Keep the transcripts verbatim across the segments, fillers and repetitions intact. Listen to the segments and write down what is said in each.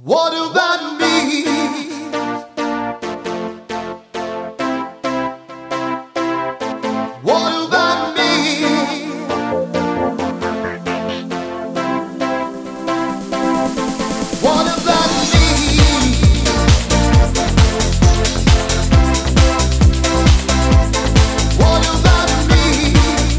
What about me? What about me? What about me? What about me?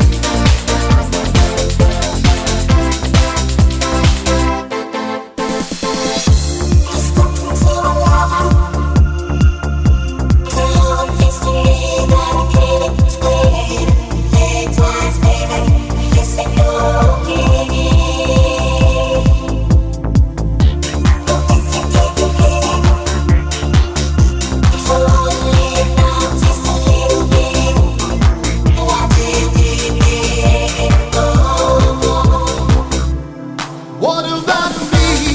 What about me?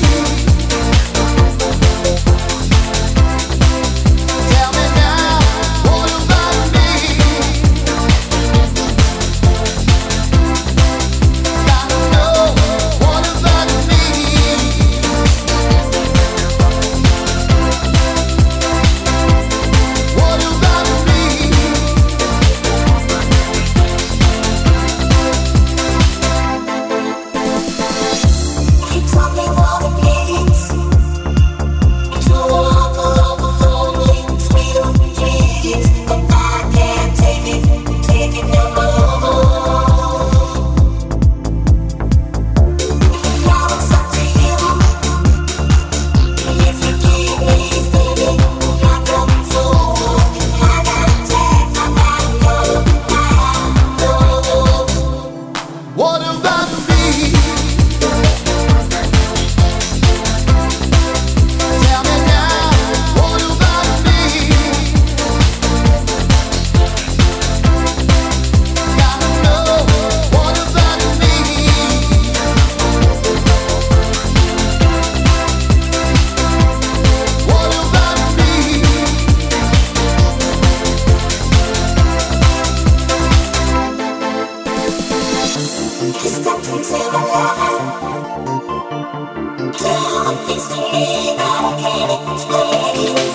Tell me now, what about me? Gotta know, what about me? What about me? What about me? Tell me now, what about me? Gotta know, what about me? What about me? Step into the light. Tell them things to me that I can't explain.